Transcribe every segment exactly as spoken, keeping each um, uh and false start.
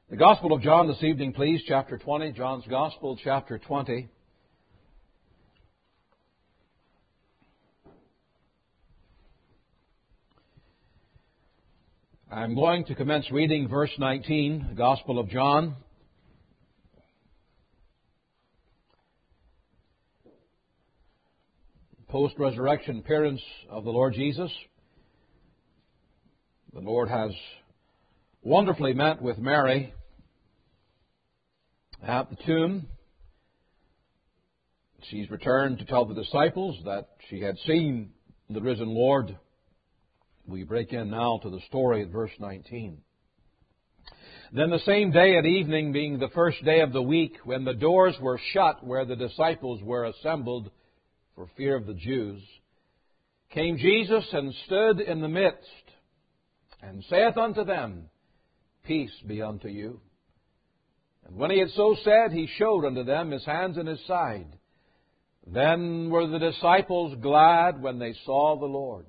The Gospel of John this evening, please, chapter twenty. John's Gospel, chapter twenty. I'm going to commence reading verse nineteen, the Gospel of John. Post-resurrection appearance of the Lord Jesus. The Lord has wonderfully met with Mary at the tomb. She's returned to tell the disciples that she had seen the risen Lord. We break in now to the story at verse nineteen. Then the same day at evening, being the first day of the week, when the doors were shut where the disciples were assembled for fear of the Jews, came Jesus and stood in the midst, and saith unto them, Peace be unto you. And when he had so said, he showed unto them his hands and his side. Then were the disciples glad when they saw the Lord.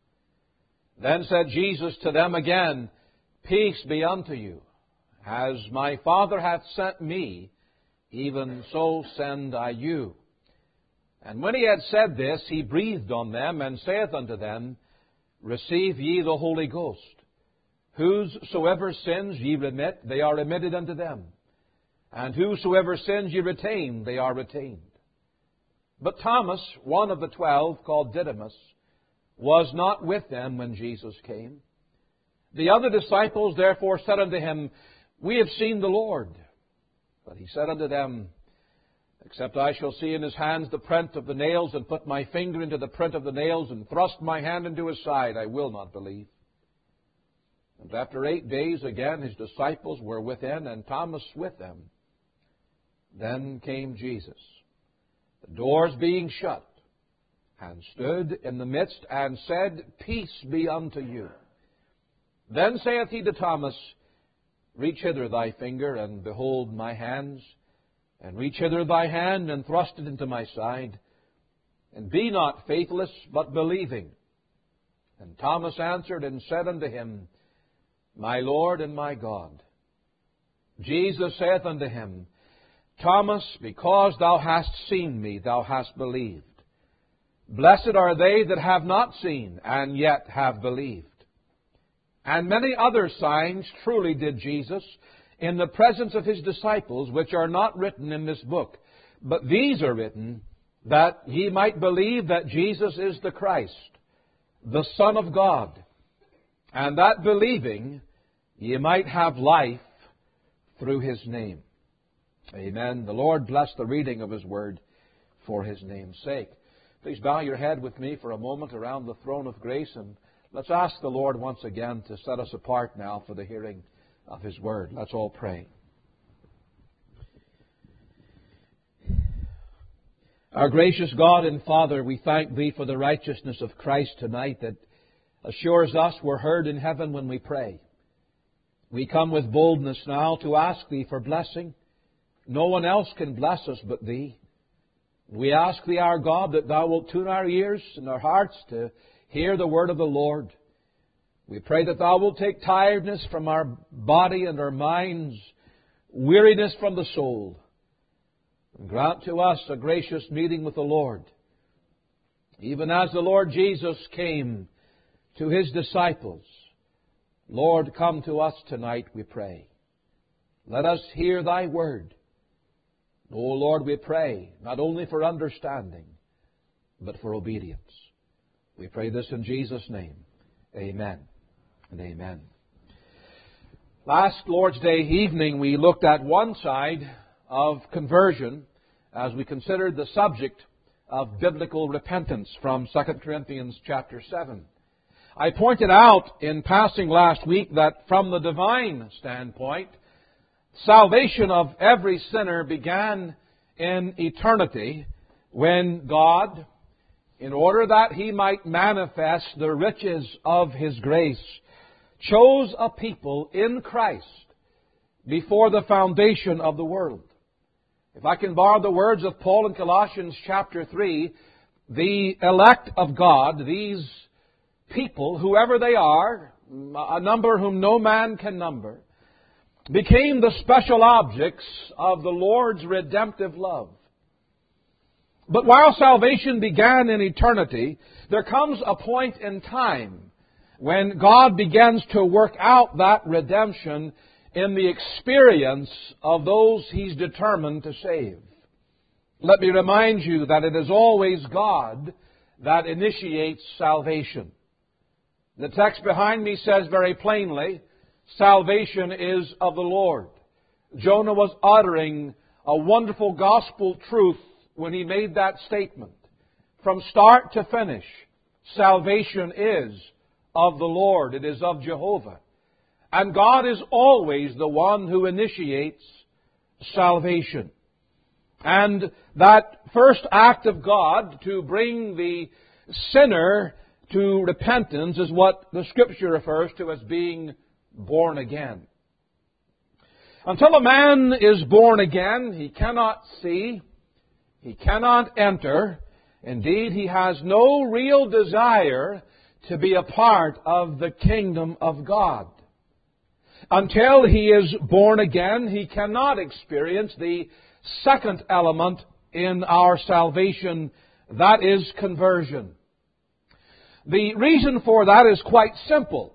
Then said Jesus to them again, Peace be unto you. As my Father hath sent me, even so send I you. And when he had said this, he breathed on them, and saith unto them, Receive ye the Holy Ghost. Whosoever sins ye remit, they are remitted unto them. And whosoever sins ye retain, they are retained. But Thomas, one of the twelve, called Didymus, was not with them when Jesus came. The other disciples therefore said unto him, We have seen the Lord. But he said unto them, Except I shall see in his hands the print of the nails, and put my finger into the print of the nails, and thrust my hand into his side, I will not believe. And after eight days again his disciples were within, and Thomas with them. Then came Jesus, the doors being shut, and stood in the midst, and said, Peace be unto you. Then saith he to Thomas, Reach hither thy finger, and behold my hands, and reach hither thy hand, and thrust it into my side, and be not faithless, but believing. And Thomas answered and said unto him, My Lord and my God. Jesus saith unto him, Thomas, because thou hast seen me, thou hast believed. Blessed are they that have not seen, and yet have believed. And many other signs truly did Jesus in the presence of his disciples, which are not written in this book. But these are written, that ye might believe that Jesus is the Christ, the Son of God, and that believing ye might have life through his name. Amen. The Lord bless the reading of his word for his name's sake. Please bow your head with me for a moment around the throne of grace, and let's ask the Lord once again to set us apart now for the hearing of his word. Let's all pray. Our gracious God and Father, we thank thee for the righteousness of Christ tonight that assures us we're heard in heaven when we pray. We come with boldness now to ask thee for blessing. No one else can bless us but thee. We ask thee, our God, that thou wilt tune our ears and our hearts to hear the word of the Lord. We pray that thou wilt take tiredness from our body and our minds, weariness from the soul, and grant to us a gracious meeting with the Lord. Even as the Lord Jesus came to his disciples, Lord, come to us tonight, we pray. Let us hear thy word. O Lord, we pray, not only for understanding, but for obedience. We pray this in Jesus' name. Amen and amen. Last Lord's Day evening, we looked at one side of conversion as we considered the subject of biblical repentance from Second Corinthians chapter seven. I pointed out in passing last week that from the divine standpoint, salvation of every sinner began in eternity when God, in order that he might manifest the riches of his grace, chose a people in Christ before the foundation of the world. If I can borrow the words of Paul in Colossians chapter three, the elect of God, these people, whoever they are, a number whom no man can number, became the special objects of the Lord's redemptive love. But while salvation began in eternity, there comes a point in time when God begins to work out that redemption in the experience of those He's determined to save. Let me remind you that it is always God that initiates salvation. The text behind me says very plainly, salvation is of the Lord. Jonah was uttering a wonderful gospel truth when he made that statement. From start to finish, salvation is of the Lord. It is of Jehovah. And God is always the one who initiates salvation. And that first act of God to bring the sinner to repentance is what the Scripture refers to as being born again. Until a man is born again, he cannot see, he cannot enter. Indeed, he has no real desire to be a part of the kingdom of God. Until he is born again, he cannot experience the second element in our salvation, that is conversion. The reason for that is quite simple.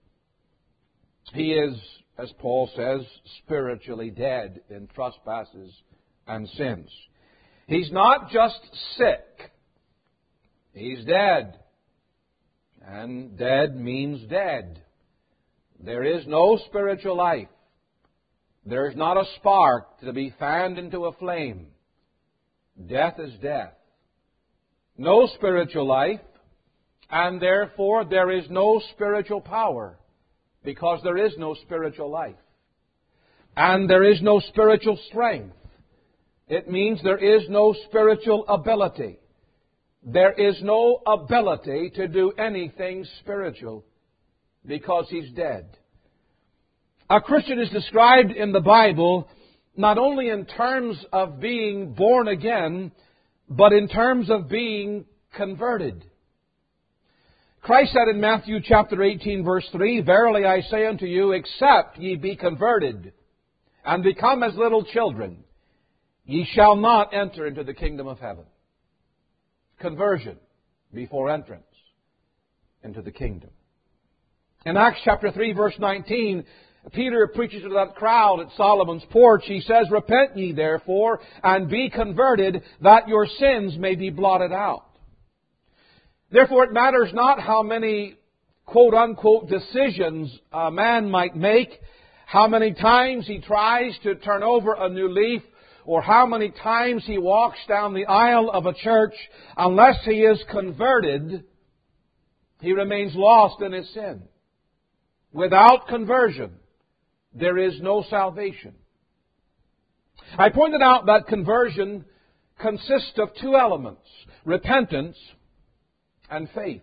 He is, as Paul says, spiritually dead in trespasses and sins. He's not just sick. He's dead. And dead means dead. There is no spiritual life. There is not a spark to be fanned into a flame. Death is death. No spiritual life, and therefore there is no spiritual power, because there is no spiritual life. And there is no spiritual strength. It means there is no spiritual ability. There is no ability to do anything spiritual because he's dead. A Christian is described in the Bible not only in terms of being born again, but in terms of being converted. Christ said in Matthew chapter eighteen, verse three, "Verily I say unto you, except ye be converted and become as little children, ye shall not enter into the kingdom of heaven." Conversion before entrance into the kingdom. In Acts chapter three, verse nineteen, Peter preaches to that crowd at Solomon's porch. He says, "Repent ye therefore, and be converted, that your sins may be blotted out." Therefore, it matters not how many quote-unquote decisions a man might make, how many times he tries to turn over a new leaf, or how many times he walks down the aisle of a church, unless he is converted, he remains lost in his sin. Without conversion, there is no salvation. I pointed out that conversion consists of two elements, repentance and faith.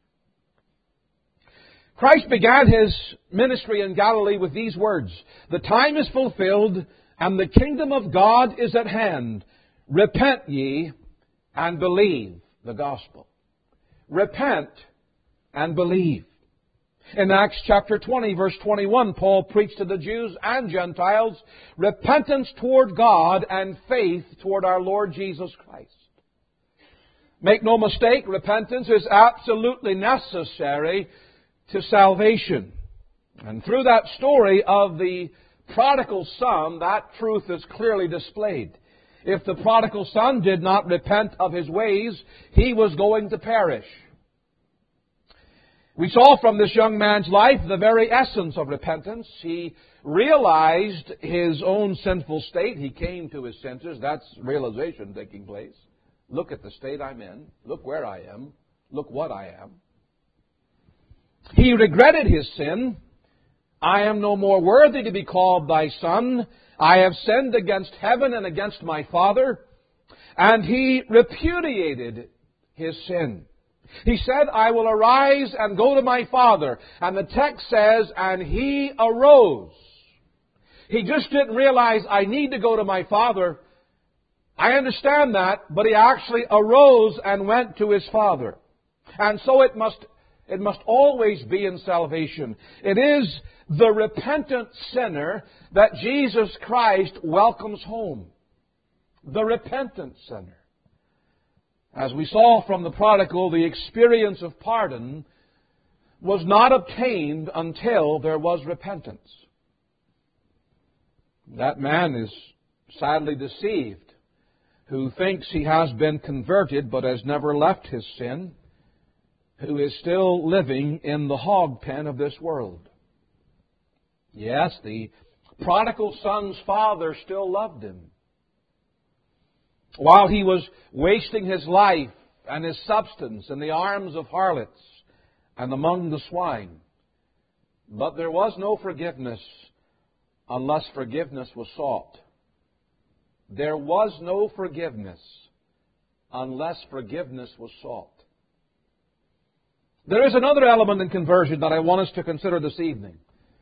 Christ began His ministry in Galilee with these words, "The time is fulfilled, and the kingdom of God is at hand. Repent ye and believe the gospel." Repent and believe. In Acts chapter twenty, verse twenty-one, Paul preached to the Jews and Gentiles repentance toward God and faith toward our Lord Jesus Christ. Make no mistake, repentance is absolutely necessary to salvation. And through that story of the prodigal son, that truth is clearly displayed. If the prodigal son did not repent of his ways, he was going to perish. We saw from this young man's life the very essence of repentance. He realized his own sinful state. He came to his senses. That's realization taking place. Look at the state I'm in. Look where I am. Look what I am. He regretted his sin. "I am no more worthy to be called thy son. I have sinned against heaven and against my Father." And he repudiated his sin. He said, "I will arise and go to my Father." And the text says, and he arose. He just didn't realize, I need to go to my Father. I understand that, but he actually arose and went to his Father. And so it must It must always be in salvation. It is the repentant sinner that Jesus Christ welcomes home. The repentant sinner. As we saw from the prodigal, the experience of pardon was not obtained until there was repentance. That man is sadly deceived, who thinks he has been converted but has never left his sin, who is still living in the hog pen of this world. Yes, the prodigal son's father still loved him. While he was wasting his life and his substance in the arms of harlots and among the swine. But there was no forgiveness unless forgiveness was sought. There was no forgiveness unless forgiveness was sought. There is another element in conversion that I want us to consider this evening.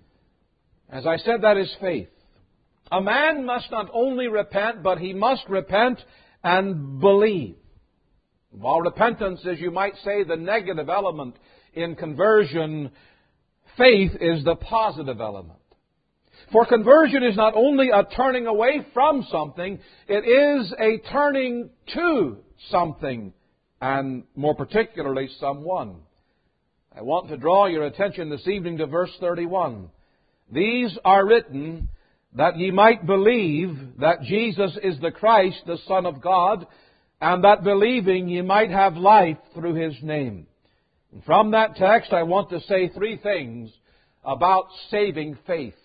As I said, that is faith. A man must not only repent, but he must repent and believe. While repentance is, you might say, the negative element in conversion, faith is the positive element. For conversion is not only a turning away from something, it is a turning to something, and more particularly someone. I want to draw your attention this evening to verse thirty-one. These are written that ye might believe that Jesus is the Christ, the Son of God, and that believing ye might have life through His name. And from that text I want to say three things about saving faith.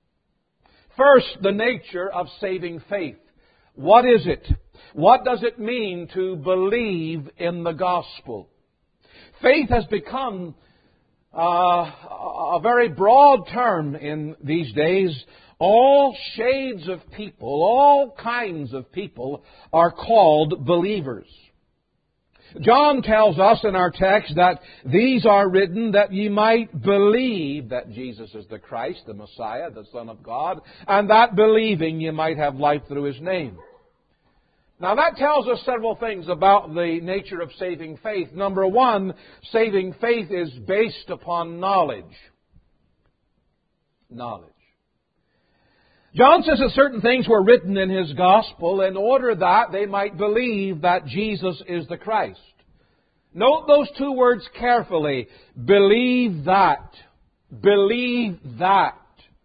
First, the nature of saving faith. What is it? What does it mean to believe in the gospel? Faith has become uh, a very broad term in these days. All shades of people, all kinds of people are called believers. John tells us in our text that these are written that ye might believe that Jesus is the Christ, the Messiah, the Son of God, and that believing ye might have life through His name. Now that tells us several things about the nature of saving faith. Number one, saving faith is based upon knowledge. Knowledge. John says that certain things were written in his gospel in order that they might believe that Jesus is the Christ. Note those two words carefully. Believe that. Believe that.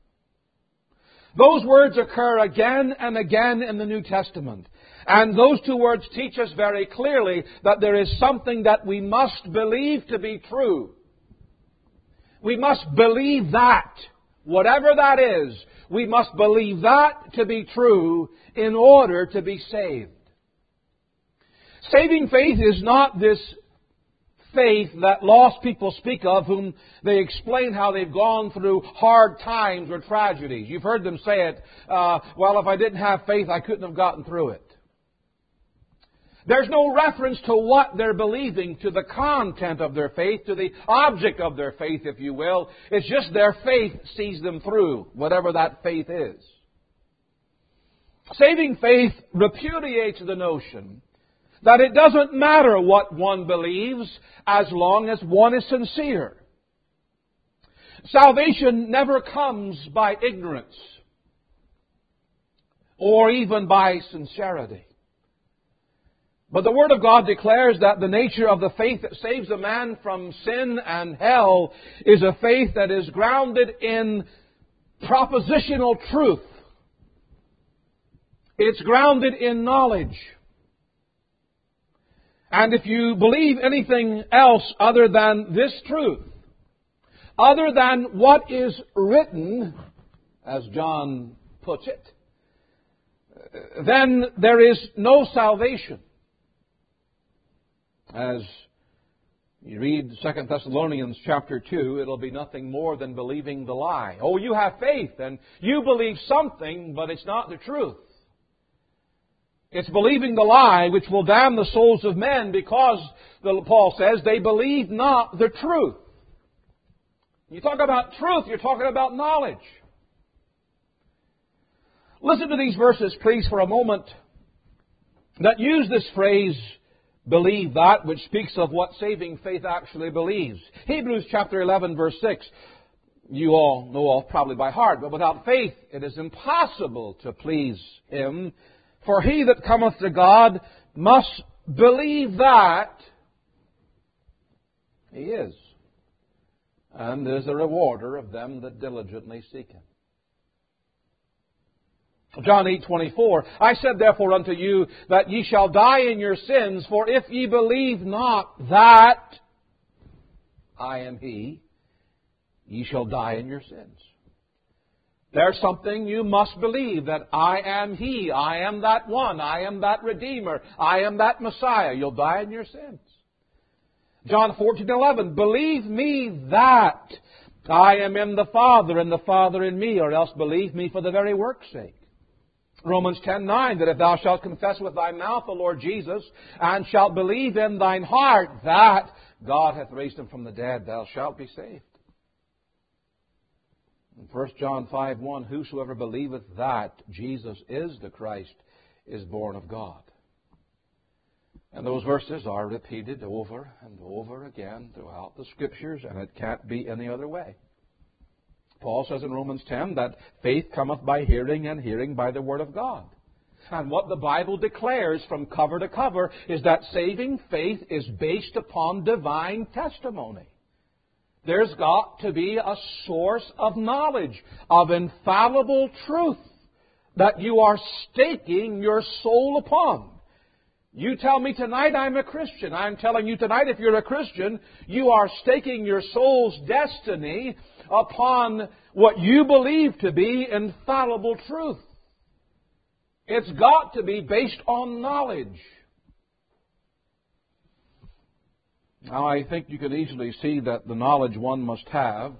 Those words occur again and again in the New Testament. And those two words teach us very clearly that there is something that we must believe to be true. We must believe that. Whatever that is, we must believe that to be true in order to be saved. Saving faith is not this faith that lost people speak of, whom they explain how they've gone through hard times or tragedies. You've heard them say it, uh, well, if I didn't have faith, I couldn't have gotten through it. There's no reference to what they're believing, to the content of their faith, to the object of their faith, if you will. It's just their faith sees them through, whatever that faith is. Saving faith repudiates the notion that it doesn't matter what one believes as long as one is sincere. Salvation never comes by ignorance or even by sincerity. But the Word of God declares that the nature of the faith that saves a man from sin and hell is a faith that is grounded in propositional truth. It's grounded in knowledge. And if you believe anything else other than this truth, other than what is written, as John puts it, then there is no salvation. As you read Second Thessalonians chapter two, it'll be nothing more than believing the lie. Oh, you have faith and you believe something, but it's not the truth. It's believing the lie which will damn the souls of men because, Paul says, they believe not the truth. You talk about truth, you're talking about knowledge. Listen to these verses, please, for a moment, that use this phrase, believe that which speaks of what saving faith actually believes. Hebrews chapter eleven, verse six, you all know off probably by heart, but without faith it is impossible to please Him. For he that cometh to God must believe that He is, and is a rewarder of them that diligently seek Him. John eight twenty-four, I said therefore unto you that ye shall die in your sins, for if ye believe not that I am He, ye shall die in your sins. There's something you must believe, that I am He, I am that one, I am that Redeemer, I am that Messiah. You'll die in your sins. John fourteen eleven, believe me that I am in the Father and the Father in me, or else believe me for the very work's sake. Romans ten nine, that if thou shalt confess with thy mouth the Lord Jesus, and shalt believe in thine heart that God hath raised Him from the dead, thou shalt be saved. In First John five one, whosoever believeth that Jesus is the Christ is born of God. And those verses are repeated over and over again throughout the Scriptures, and it can't be any other way. Paul says in Romans ten that faith cometh by hearing, and hearing by the Word of God. And what the Bible declares from cover to cover is that saving faith is based upon divine testimony. There's got to be a source of knowledge, of infallible truth that you are staking your soul upon. You tell me tonight I'm a Christian. I'm telling you tonight, if you're a Christian, you are staking your soul's destiny upon what you believe to be infallible truth. It's got to be based on knowledge. Now, I think you can easily see that the knowledge one must have,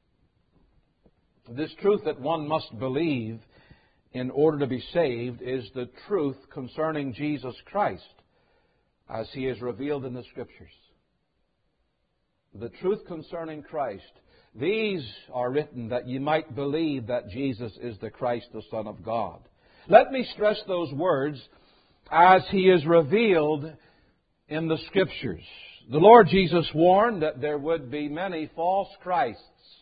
this truth that one must believe in order to be saved, is the truth concerning Jesus Christ as He is revealed in the Scriptures. The truth concerning Christ. These are written that ye might believe that Jesus is the Christ, the Son of God. Let me stress those words, as He is revealed in the Scriptures. The Lord Jesus warned that there would be many false Christs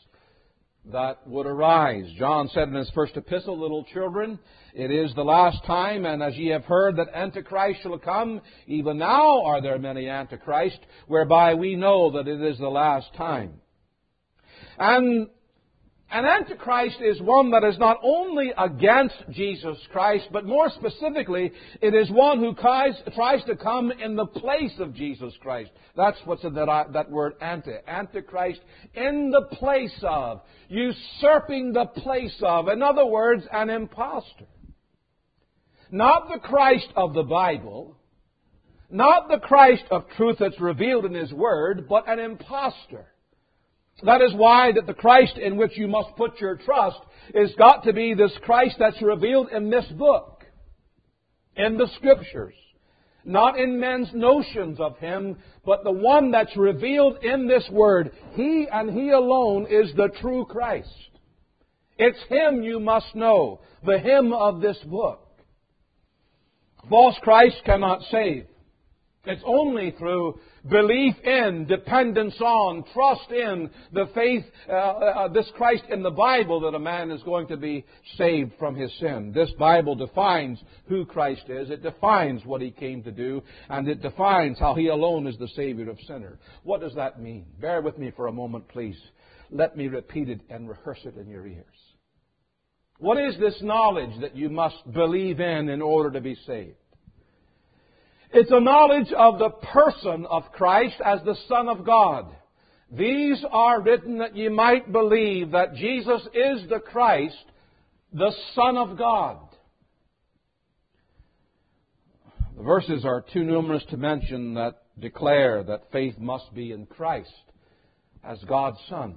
that would arise. John said in his first epistle, little children, it is the last time, and as ye have heard that Antichrist shall come, even now are there many Antichrists, whereby we know that it is the last time. And an Antichrist is one that is not only against Jesus Christ, but more specifically, it is one who tries, tries to come in the place of Jesus Christ. That's what's in that, that word anti. Antichrist, in the place of. Usurping the place of. In other words, an impostor. Not the Christ of the Bible. Not the Christ of truth that's revealed in His Word, but an impostor. That is why that the Christ in which you must put your trust is got to be this Christ that's revealed in this book, in the Scriptures. Not in men's notions of Him, but the one that's revealed in this Word. He and He alone is the true Christ. It's Him you must know, the Him of this book. False Christ cannot save. It's only through belief in, dependence on, trust in the faith, uh, uh, this Christ in the Bible, that a man is going to be saved from his sin. This Bible defines who Christ is. It defines what He came to do. And it defines how He alone is the Savior of sinners. What does that mean? Bear with me for a moment, please. Let me repeat it and rehearse it in your ears. What is this knowledge that you must believe in in order to be saved? It's a knowledge of the person of Christ as the Son of God. These are written that ye might believe that Jesus is the Christ, the Son of God. The verses are too numerous to mention that declare that faith must be in Christ as God's Son.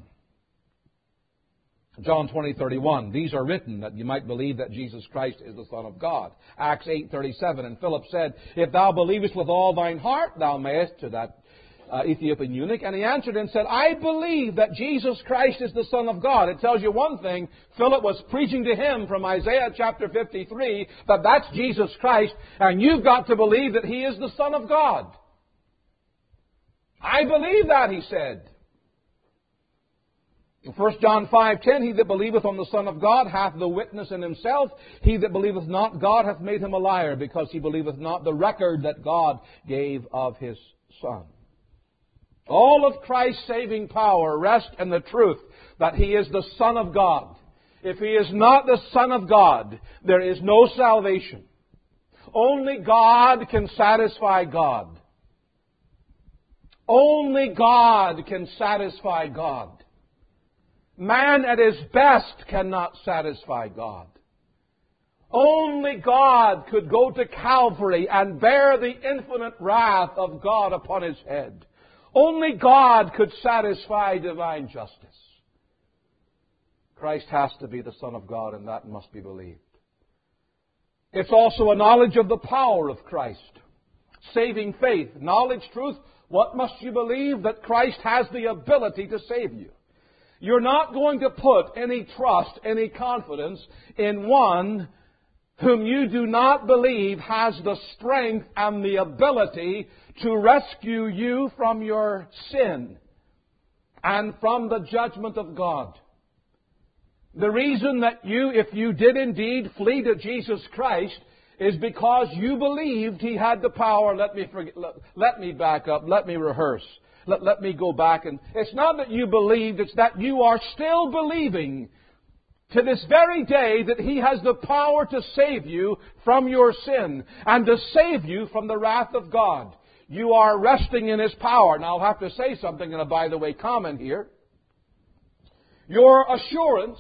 John twenty thirty-one, these are written that you might believe that Jesus Christ is the Son of God. Acts eight thirty-seven, and Philip said, if thou believest with all thine heart, thou mayest, to that uh, Ethiopian eunuch. And he answered and said, I believe that Jesus Christ is the Son of God. It tells you one thing, Philip was preaching to him from Isaiah chapter fifty-three, that that's Jesus Christ, and you've got to believe that He is the Son of God. I believe that, he said. In First John five ten, he that believeth on the Son of God hath the witness in himself. He that believeth not God hath made him a liar, because he believeth not the record that God gave of his Son. All of Christ's saving power rests in the truth that he is the Son of God. If he is not the Son of God, there is no salvation. Only God can satisfy God. Only God can satisfy God. Man at his best cannot satisfy God. Only God could go to Calvary and bear the infinite wrath of God upon his head. Only God could satisfy divine justice. Christ has to be the Son of God, and that must be believed. It's also a knowledge of the power of Christ. Saving faith, knowledge, truth. What must you believe? That Christ has the ability to save you. You're not going to put any trust, any confidence in one whom you do not believe has the strength and the ability to rescue you from your sin and from the judgment of God. The reason that you, if you did indeed flee to Jesus Christ, is because you believed He had the power. Let me forget, let, let me back up. Let me rehearse. Let, let me go back. And it's not that you believed, it's that you are still believing to this very day that He has the power to save you from your sin and to save you from the wrath of God. You are resting in His power. Now I'll have to say something in a by the way comment here. Your assurance,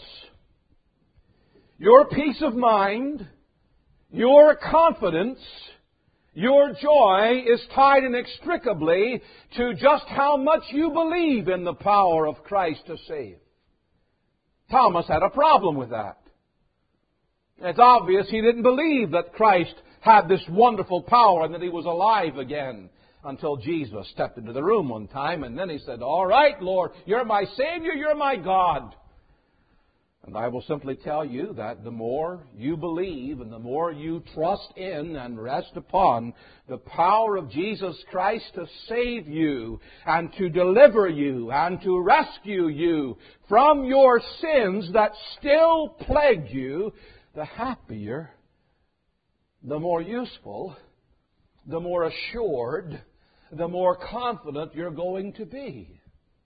your peace of mind, your confidence, your joy is tied inextricably to just how much you believe in the power of Christ to save. Thomas had a problem with that. It's obvious he didn't believe that Christ had this wonderful power and that He was alive again until Jesus stepped into the room one time, and then He said, "All right, Lord, You're my Savior, You're my God." And I will simply tell you that the more you believe and the more you trust in and rest upon the power of Jesus Christ to save you and to deliver you and to rescue you from your sins that still plague you, the happier, the more useful, the more assured, the more confident you're going to be.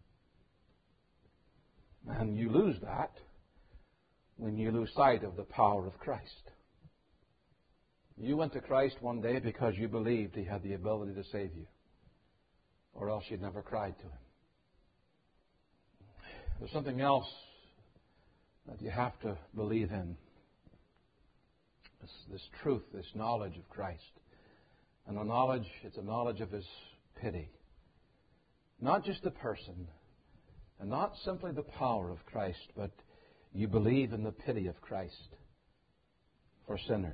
And you lose that when you lose sight of the power of Christ. You went to Christ one day because you believed He had the ability to save you, or else you'd never cried to Him. There's something else that you have to believe in. This, this truth, this knowledge of Christ. And the knowledge, it's a knowledge of His pity. Not just the person, and not simply the power of Christ, but you believe in the pity of Christ for sinners.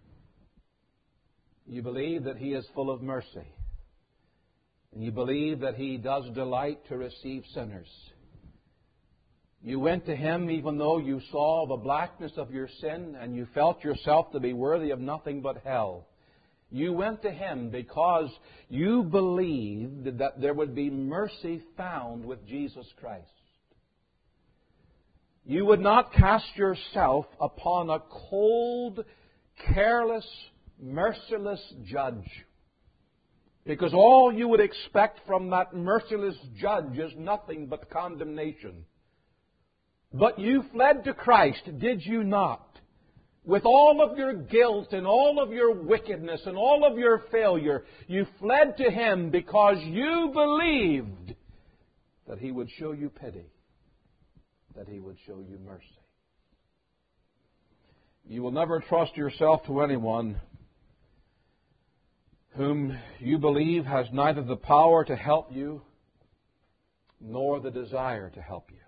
You believe that He is full of mercy. And you believe that He does delight to receive sinners. You went to Him even though you saw the blackness of your sin and you felt yourself to be worthy of nothing but hell. You went to Him because you believed that there would be mercy found with Jesus Christ. You would not cast yourself upon a cold, careless, merciless judge, because all you would expect from that merciless judge is nothing but condemnation. But you fled to Christ, did you not? With all of your guilt and all of your wickedness and all of your failure, you fled to Him because you believed that He would show you pity, that He would show you mercy. You will never trust yourself to anyone whom you believe has neither the power to help you nor the desire to help you.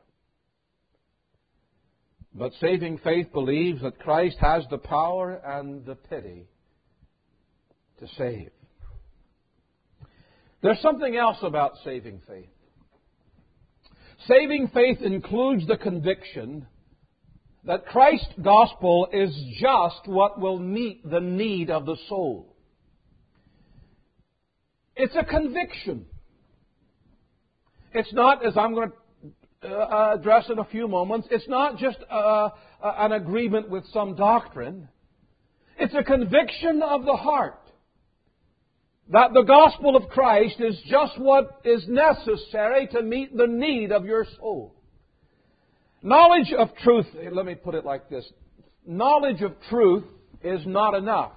But saving faith believes that Christ has the power and the pity to save. There's something else about saving faith. Saving faith includes the conviction that Christ's gospel is just what will meet the need of the soul. It's a conviction. It's not, as I'm going to uh, address in a few moments, it's not just uh, an agreement with some doctrine. It's a conviction of the heart that the gospel of Christ is just what is necessary to meet the need of your soul. Knowledge of truth, let me put it like this. Knowledge of truth is not enough.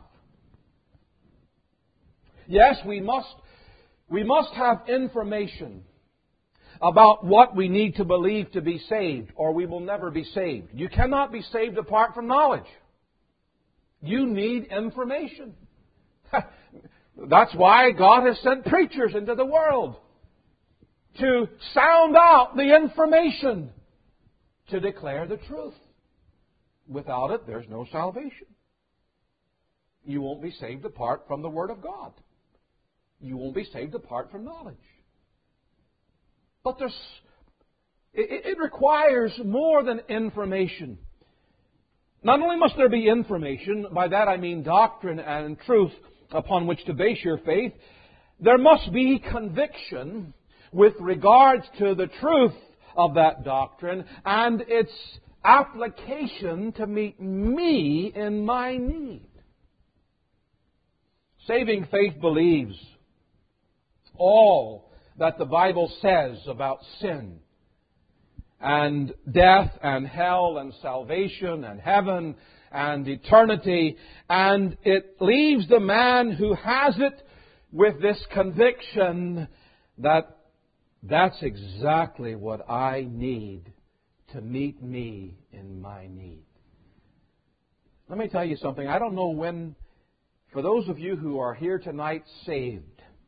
Yes, we must, we must have information about what we need to believe to be saved, or we will never be saved. You cannot be saved apart from knowledge. You need information. That's why God has sent preachers into the world to sound out the information, to declare the truth. Without it, there's no salvation. You won't be saved apart from the Word of God. You won't be saved apart from knowledge. But there's, it, it requires more than information. Not only must there be information, by that I mean doctrine and truth upon which to base your faith, there must be conviction with regards to the truth of that doctrine and its application to meet me in my need. Saving faith believes all that the Bible says about sin and death and hell and salvation and heaven and eternity, and it leaves the man who has it with this conviction that that's exactly what I need to meet me in my need. Let me tell you something. I don't know when, for those of you who are here tonight saved,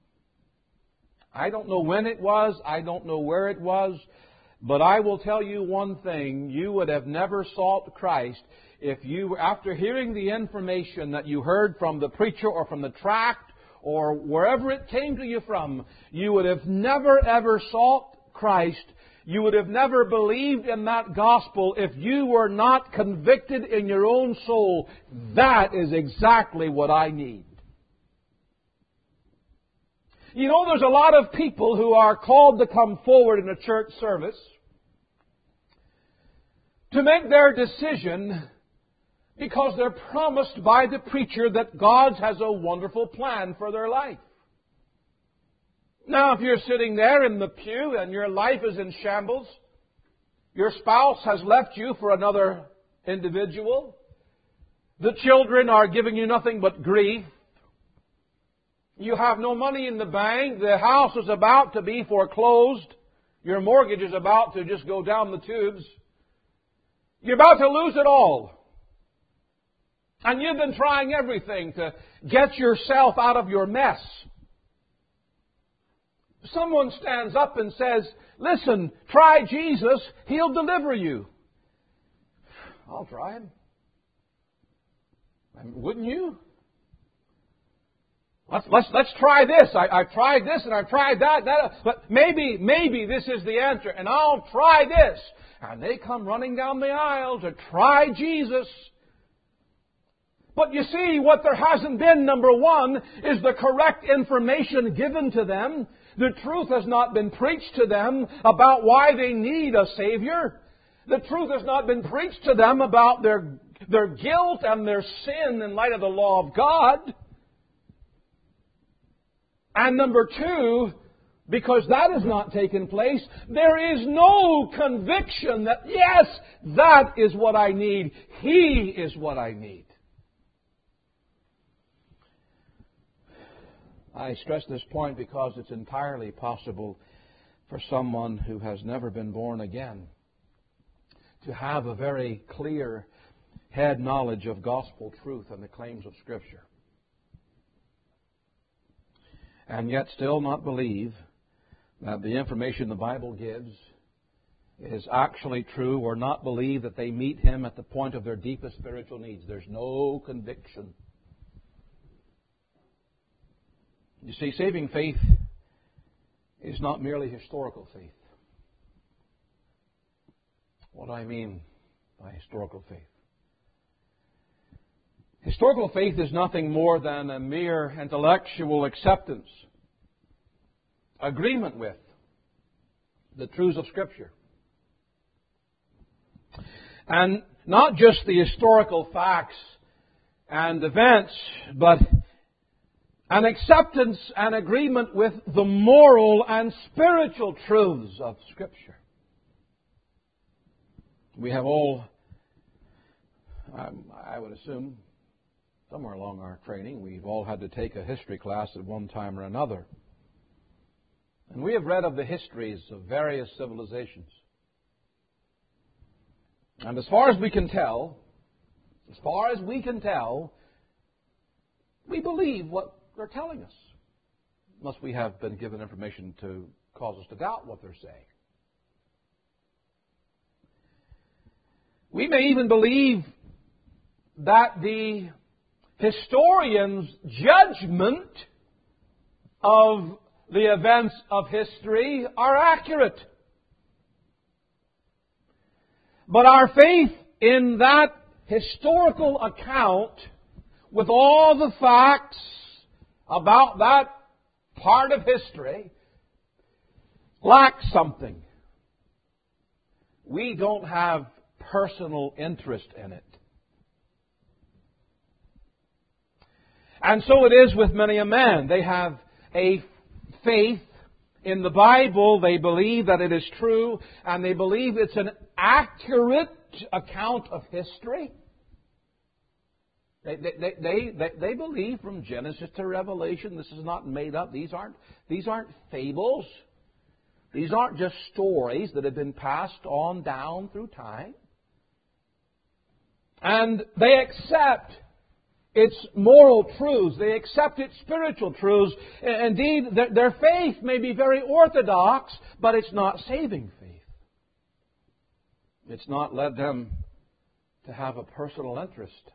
I don't know when it was, I don't know where it was, but I will tell you one thing. You would have never sought Christ if you, after hearing the information that you heard from the preacher or from the tract or wherever it came to you from, you would have never ever sought Christ. You would have never believed in that gospel if you were not convicted in your own soul. That is exactly what I need. You know, there's a lot of people who are called to come forward in a church service to make their decision because they're promised by the preacher that God has a wonderful plan for their life. Now, if you're sitting there in the pew and your life is in shambles, your spouse has left you for another individual, the children are giving you nothing but grief, you have no money in the bank, the house is about to be foreclosed, your mortgage is about to just go down the tubes, you're about to lose it all. And you've been trying everything to get yourself out of your mess. Someone stands up and says, listen, try Jesus, He'll deliver you. I'll try Him. Wouldn't you? Let's, let's, let's try this. I, I've tried this and I've tried that, that. But maybe, maybe this is the answer. And I'll try this. And they come running down the aisle to try Jesus. But you see, what there hasn't been, number one, is the correct information given to them. The truth has not been preached to them about why they need a Savior. The truth has not been preached to them about their, their guilt and their sin in light of the law of God. And number two, because that has not taken place, there is no conviction that, yes, that is what I need. He is what I need. I stress this point because it's entirely possible for someone who has never been born again to have a very clear head knowledge of gospel truth and the claims of Scripture, and yet still not believe that the information the Bible gives is actually true, or not believe that they meet Him at the point of their deepest spiritual needs. There's no conviction. You see, saving faith is not merely historical faith. What do I mean by historical faith? Historical faith is nothing more than a mere intellectual acceptance, agreement with, the truths of Scripture. And not just the historical facts and events, but an acceptance and agreement with the moral and spiritual truths of Scripture. We have all, I would assume, somewhere along our training, we've all had to take a history class at one time or another. And we have read of the histories of various civilizations. And as far as we can tell, as far as we can tell, we believe what they're telling us. Unless we have been given information to cause us to doubt what they're saying. We may even believe that the historian's judgment of the events of history are accurate. But our faith in that historical account, with all the facts about that part of history, lacks something. We don't have personal interest in it. And so it is with many a man. They have a faith in the Bible. They believe that it is true, and they believe it's an accurate account of history. They, they, they, they, they believe from Genesis to Revelation, this is not made up. These aren't, these aren't fables. These aren't just stories that have been passed on down through time. And they accept its moral truths. They accept its spiritual truths. Indeed, their faith may be very orthodox, but it's not saving faith. It's not led them to have a personal interest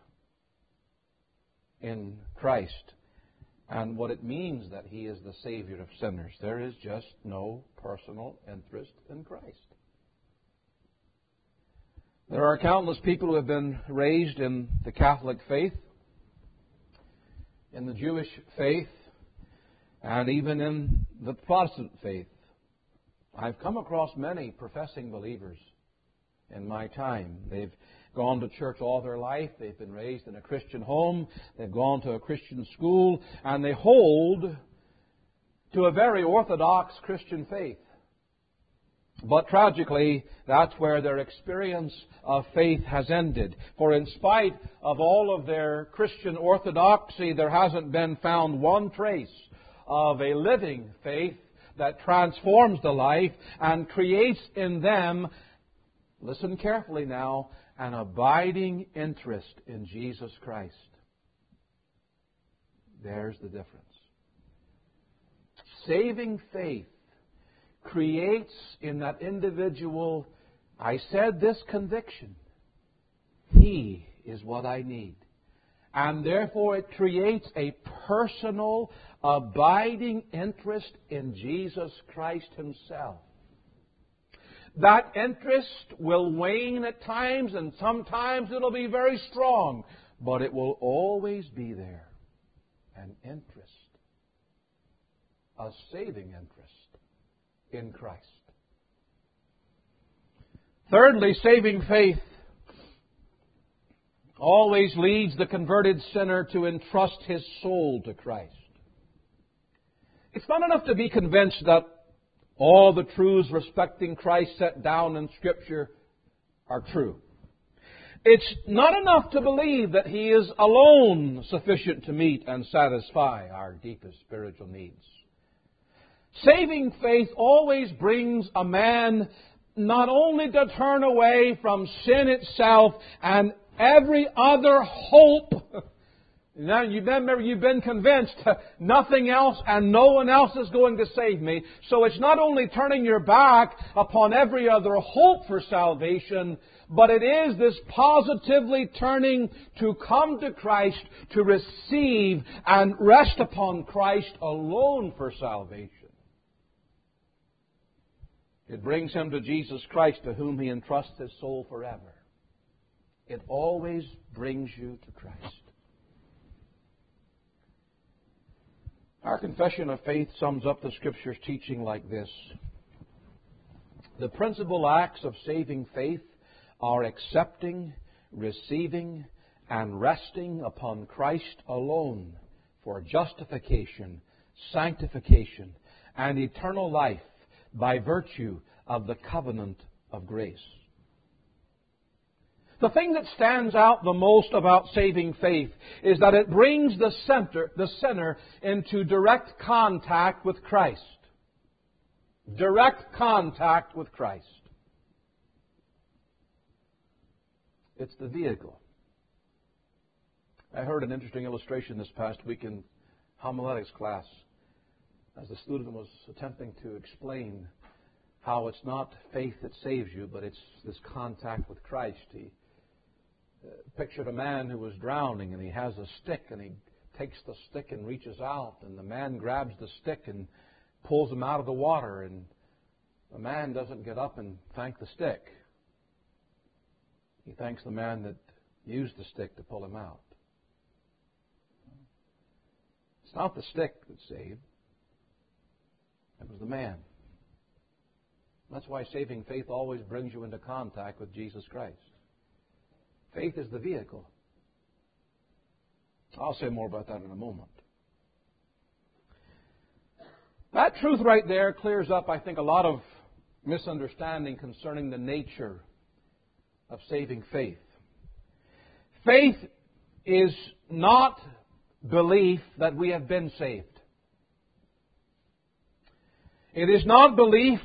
in Christ and what it means that He is the Savior of sinners. There is just no personal interest in Christ. There are countless people who have been raised in the Catholic faith, in the Jewish faith, and even in the Protestant faith. I've come across many professing believers in my time. They've gone to church all their life. They've been raised in a Christian home. They've gone to a Christian school. And they hold to a very orthodox Christian faith. But tragically, that's where their experience of faith has ended. For in spite of all of their Christian orthodoxy, there hasn't been found one trace of a living faith that transforms the life and creates in them, listen carefully now, an abiding interest in Jesus Christ. There's the difference. Saving faith creates in that individual, I said this conviction, He is what I need. And therefore it creates a personal, abiding interest in Jesus Christ Himself. That interest will wane at times, and sometimes it'll be very strong, but it will always be there. An interest, a saving interest in Christ. Thirdly, saving faith always leads the converted sinner to entrust his soul to Christ. It's not enough to be convinced that all the truths respecting Christ set down in Scripture are true. It's not enough to believe that He is alone sufficient to meet and satisfy our deepest spiritual needs. Saving faith always brings a man not only to turn away from sin itself and every other hope. Now, you've been, you've been convinced nothing else and no one else is going to save me. So it's not only turning your back upon every other hope for salvation, but it is this positively turning to come to Christ, to receive and rest upon Christ alone for salvation. It brings him to Jesus Christ, to whom he entrusts his soul forever. It always brings you to Christ. Our confession of faith sums up the Scripture's teaching like this. The principal acts of saving faith are accepting, receiving, and resting upon Christ alone for justification, sanctification, and eternal life by virtue of the covenant of grace. The thing that stands out the most about saving faith is that it brings the center, the sinner into direct contact with Christ. Direct contact with Christ. It's the vehicle. I heard an interesting illustration this past week in homiletics class as the student was attempting to explain how it's not faith that saves you, but it's this contact with Christ. He uh, pictured a man who was drowning, and he has a stick, and he takes the stick and reaches out, and the man grabs the stick and pulls him out of the water, and the man doesn't get up and thank the stick. He thanks the man that used the stick to pull him out. It's not the stick that saved. It was the man. That's why saving faith always brings you into contact with Jesus Christ. Faith is the vehicle. I'll say more about that in a moment. That truth right there clears up, I think, a lot of misunderstanding concerning the nature of saving faith. Faith is not belief that we have been saved. It is not belief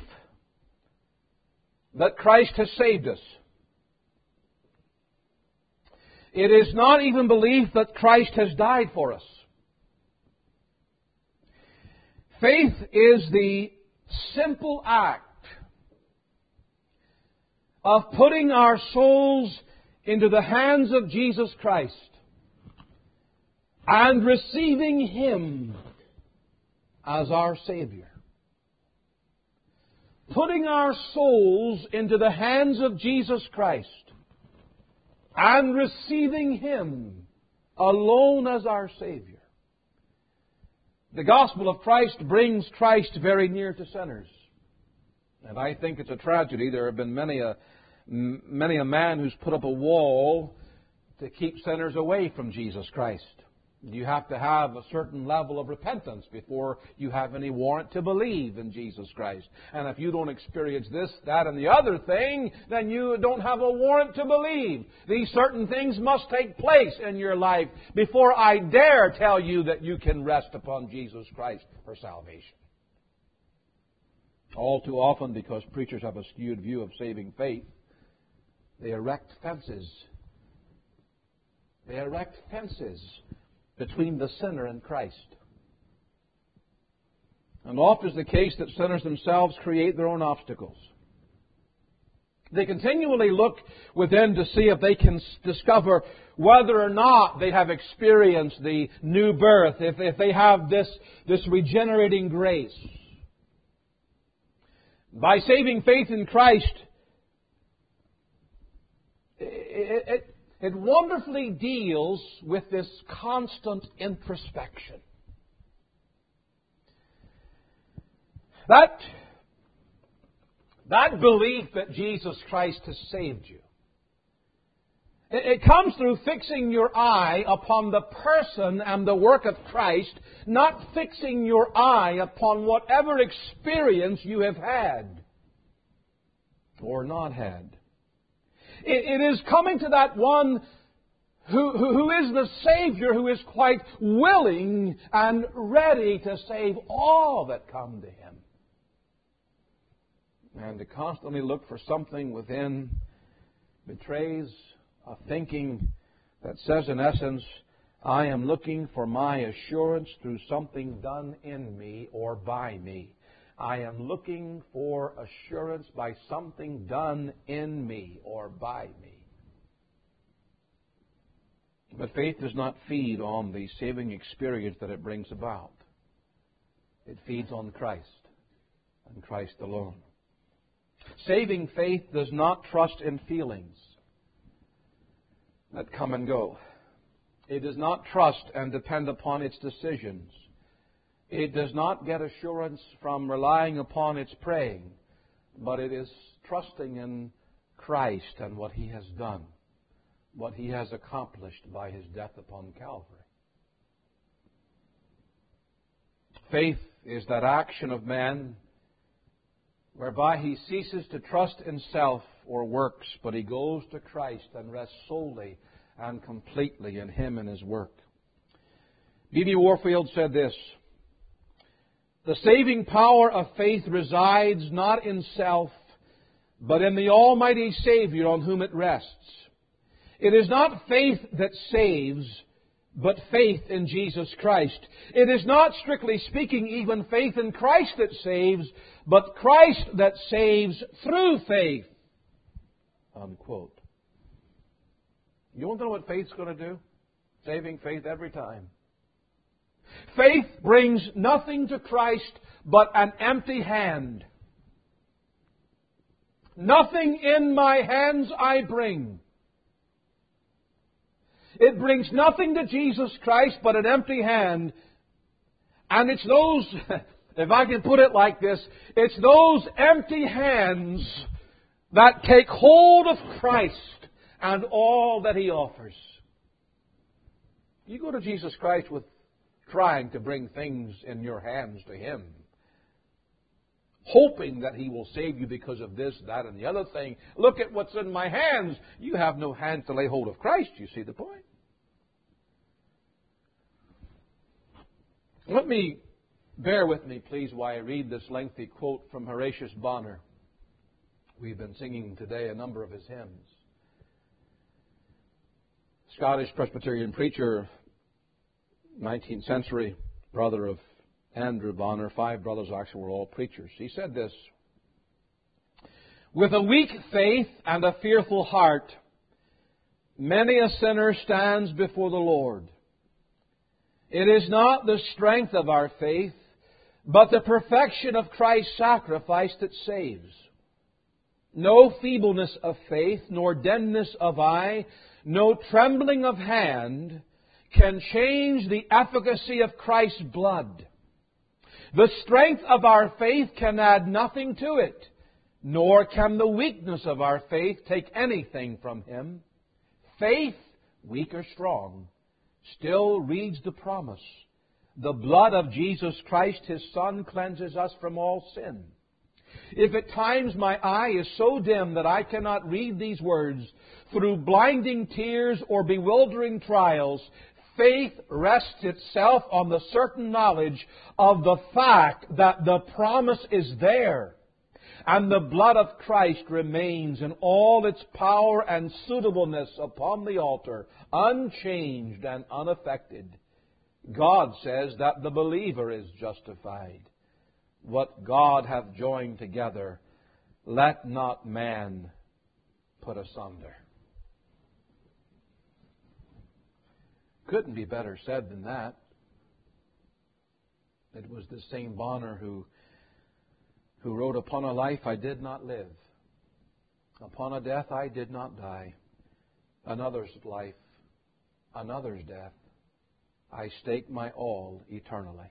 that Christ has saved us. It is not even belief that Christ has died for us. Faith is the simple act of putting our souls into the hands of Jesus Christ and receiving Him as our Savior. Putting our souls into the hands of Jesus Christ and receiving Him alone as our Savior. The gospel of Christ brings Christ very near to sinners. And I think it's a tragedy. There have been many a, many a man who's put up a wall to keep sinners away from Jesus Christ. You have to have a certain level of repentance before you have any warrant to believe in Jesus Christ. And if you don't experience this, that, and the other thing, then you don't have a warrant to believe. These certain things must take place in your life before I dare tell you that you can rest upon Jesus Christ for salvation. All too often, because preachers have a skewed view of saving faith, they erect fences. They erect fences between the sinner and Christ. And oft is the case that sinners themselves create their own obstacles. They continually look within to see if they can discover whether or not they have experienced the new birth, if, if they have this, this regenerating grace. By saving faith in Christ, it, it, it wonderfully deals with this constant introspection. That, that belief that Jesus Christ has saved you, it, it comes through fixing your eye upon the person and the work of Christ, not fixing your eye upon whatever experience you have had or not had. It, it is coming to that one who, who, who is the Savior, who is quite willing and ready to save all that come to Him. And to constantly look for something within betrays a thinking that says, in essence, I am looking for my assurance through something done in me or by me. I am looking for assurance by something done in me or by me. But faith does not feed on the saving experience that it brings about. It feeds on Christ and Christ alone. Saving faith does not trust in feelings that come and go. It does not trust and depend upon its decisions. It does not get assurance from relying upon its praying, but it is trusting in Christ and what He has done, what He has accomplished by His death upon Calvary. Faith is that action of man whereby he ceases to trust in self or works, but he goes to Christ and rests solely and completely in Him and His work. B B Warfield said this: "The saving power of faith resides not in self, but in the Almighty Savior on whom it rests. It is not faith that saves, but faith in Jesus Christ. It is not, strictly speaking, even faith in Christ that saves, but Christ that saves through faith." Unquote. You want to know what faith's going to do? Saving faith every time. Faith brings nothing to Christ but an empty hand. "Nothing in my hands I bring." It brings nothing to Jesus Christ but an empty hand. And it's those, if I can put it like this, it's those empty hands that take hold of Christ and all that He offers. You go to Jesus Christ with trying to bring things in your hands to Him, hoping that He will save you because of this, that, and the other thing. Look at what's in my hands. You have no hands to lay hold of Christ. You see the point? Let me, bear with me, please, while I read this lengthy quote from Horatius Bonar. We've been singing today a number of his hymns. Scottish Presbyterian preacher, nineteenth century, brother of Andrew Bonar. Five brothers actually were all preachers. He said this: "With a weak faith and a fearful heart, many a sinner stands before the Lord. It is not the strength of our faith, but the perfection of Christ's sacrifice that saves. No feebleness of faith, nor dimness of eye, no trembling of hand can change the efficacy of Christ's blood. The strength of our faith can add nothing to it, nor can the weakness of our faith take anything from Him. Faith, weak or strong, still reads the promise. The blood of Jesus Christ, His Son, cleanses us from all sin. If at times my eye is so dim that I cannot read these words, through blinding tears or bewildering trials, faith rests itself on the certain knowledge of the fact that the promise is there, and the blood of Christ remains in all its power and suitableness upon the altar, unchanged and unaffected. God says that the believer is justified. What God hath joined together, let not man put asunder." Couldn't be better said than that. It was the same Bonar who, who wrote, "Upon a life I did not live, upon a death I did not die. Another's life, another's death, I stake my all eternally."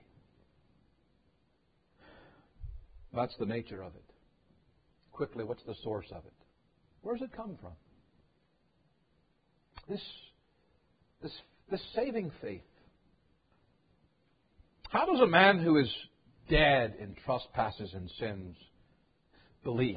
That's the nature of it. Quickly, what's the source of it? Where does it come from? This, this, this saving faith. How does a man who is dead in trespasses and sins believe?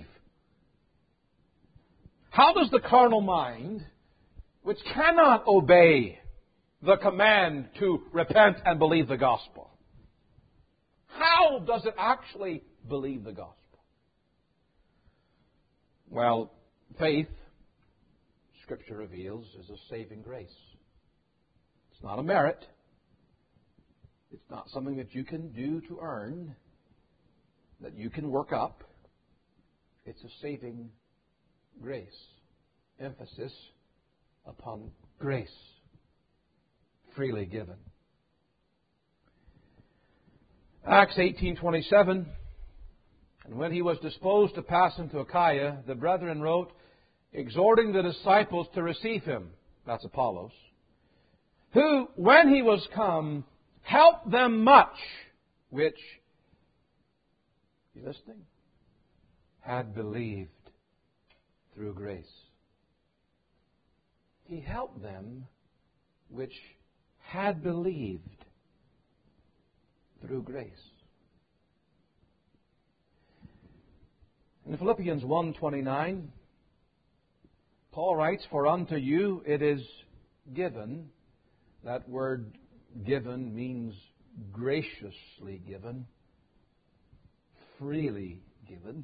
How does the carnal mind, which cannot obey the command to repent and believe the gospel, how does it actually believe the gospel? Well, faith, Scripture reveals, is a saving grace. It's not a merit. It's not something that you can do to earn, that you can work up. It's a saving grace. Emphasis upon grace, freely given. Acts eighteen twenty-seven. "And when he was disposed to pass into Achaia, the brethren wrote, exhorting the disciples to receive him," that's Apollos, "who, when he was come, helped them much," which, you listening? had believed through grace. He helped them which had believed through grace. In Philippians one twenty-nine, Paul writes, "For unto you it is given." That word given means graciously given, freely given.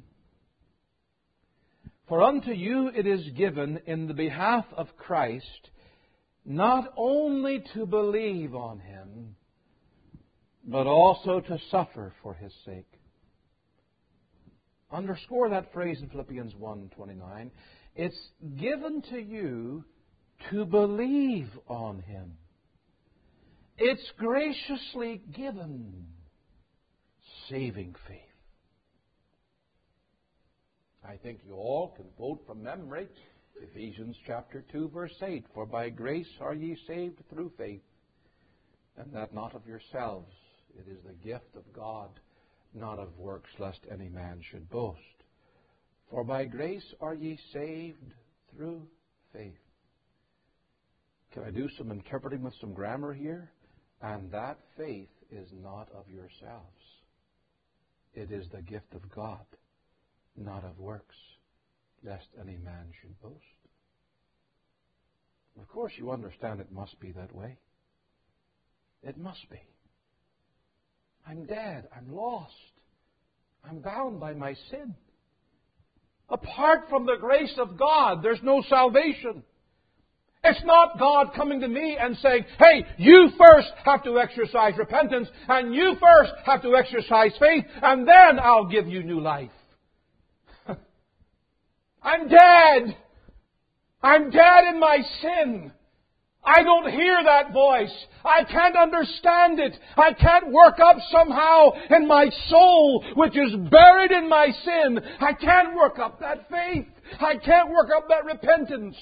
"For unto you it is given in the behalf of Christ, not only to believe on Him, but also to suffer for His sake." Underscore that phrase in Philippians one twenty-nine. It's given to you to believe on Him. It's graciously given. Saving faith. I think you all can quote from memory Ephesians chapter two, verse eight. "For by grace are ye saved through faith, and that not of yourselves. It is the gift of God, not of works, lest any man should boast. For by grace are ye saved through faith." Can I do some interpreting with some grammar here? And that faith is not of yourselves. It is the gift of God, not of works, lest any man should boast. Of course, you understand it must be that way. It must be. I'm dead. I'm lost. I'm bound by my sin. Apart from the grace of God, there's no salvation. It's not God coming to me and saying, "Hey, you first have to exercise repentance, and you first have to exercise faith, and then I'll give you new life." I'm dead. I'm dead in my sin. I don't hear that voice. I can't understand it. I can't work up somehow in my soul, which is buried in my sin. I can't work up that faith. I can't work up that repentance.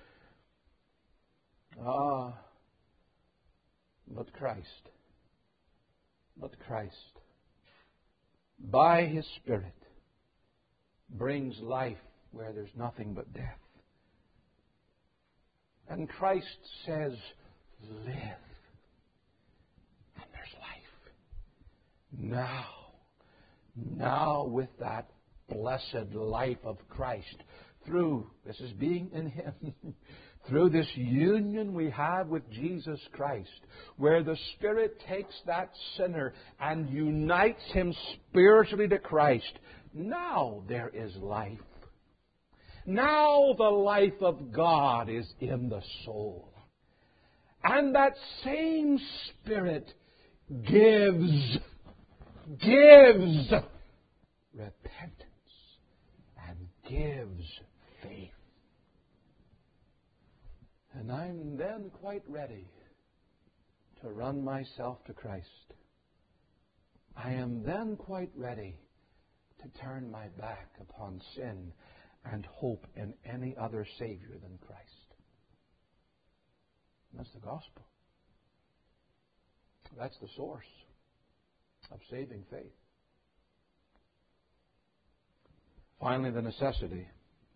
Ah, but Christ, but Christ, by His Spirit, brings life where there's nothing but death. And Christ says, "Live." And there's life. Now, now with that blessed life of Christ, through, this is being in Him, through this union we have with Jesus Christ, where the Spirit takes that sinner and unites him spiritually to Christ, now there is life. Now the life of God is in the soul. And that same Spirit gives, gives repentance and gives faith. And I'm then quite ready to run myself to Christ. I am then quite ready to turn my back upon sin and hope in any other Savior than Christ. That's the gospel. That's the source of saving faith. Finally, the necessity.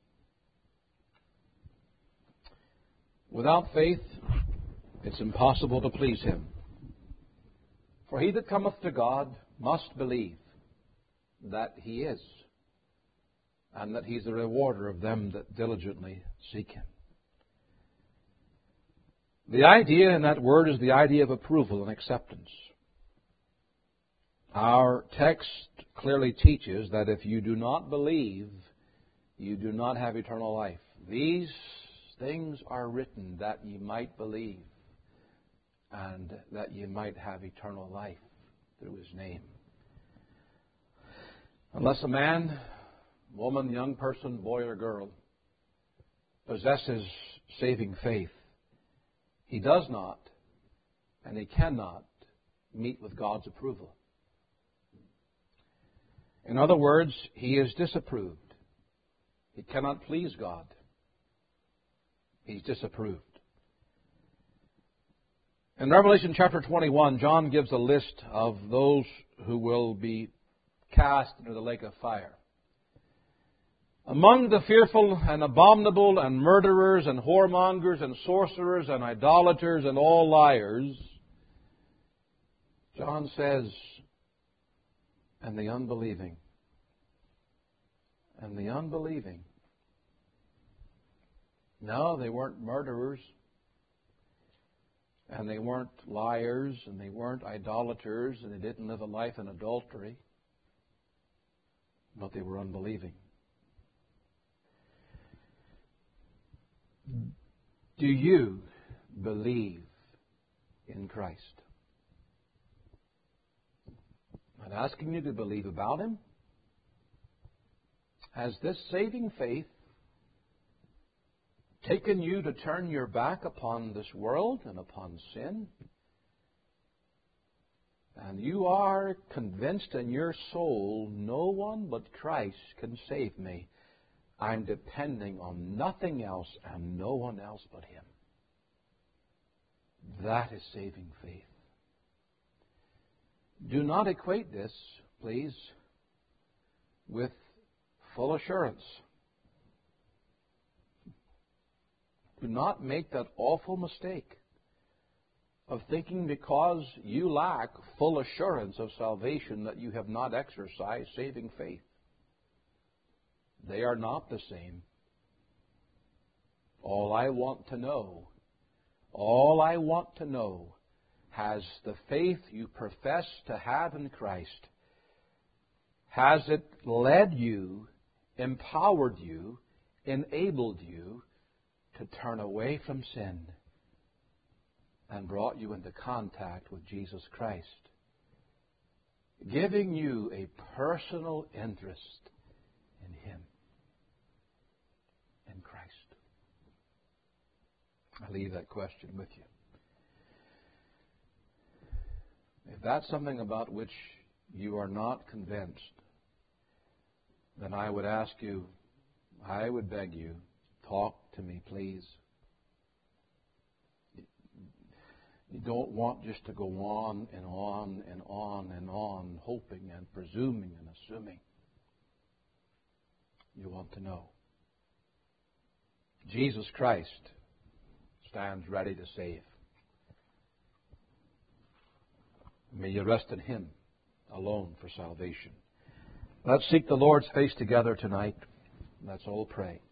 Without faith, it's impossible to please Him. For he that cometh to God must believe that He is, and that He's the rewarder of them that diligently seek Him. The idea in that word is the idea of approval and acceptance. Our text clearly teaches that if you do not believe, you do not have eternal life. These things are written that ye might believe, and that ye might have eternal life through His name. Unless a man, woman, young person, boy or girl, possesses saving faith, he does not, and he cannot, meet with God's approval. In other words, he is disapproved. He cannot please God. He's disapproved. In Revelation chapter twenty-one, John gives a list of those who will be cast into the lake of fire. Among the fearful and abominable and murderers and whoremongers and sorcerers and idolaters and all liars, John says, and the unbelieving. And the unbelieving. No, they weren't murderers. And they weren't liars. And they weren't idolaters. And they didn't live a life in adultery. But they were unbelieving. Do you believe in Christ? I'm not asking you to believe about Him. Has this saving faith taken you to turn your back upon this world and upon sin? And you are convinced in your soul, no one but Christ can save me. I'm depending on nothing else and no one else but Him. That is saving faith. Do not equate this, please, with full assurance. Do not make that awful mistake of thinking because you lack full assurance of salvation that you have not exercised saving faith. They are not the same. All I want to know, all I want to know, has the faith you profess to have in Christ, has it led you, empowered you, enabled you to turn away from sin and brought you into contact with Jesus Christ, giving you a personal interest in Him, in Christ? I leave that question with you. If that's something about which you are not convinced, then I would ask you, I would beg you, talk to me, please. You don't want just to go on and on and on and on, hoping and presuming and assuming. You want to know. Jesus Christ stands ready to save. May you rest in Him alone for salvation. Let's seek the Lord's face together tonight. Let's all pray.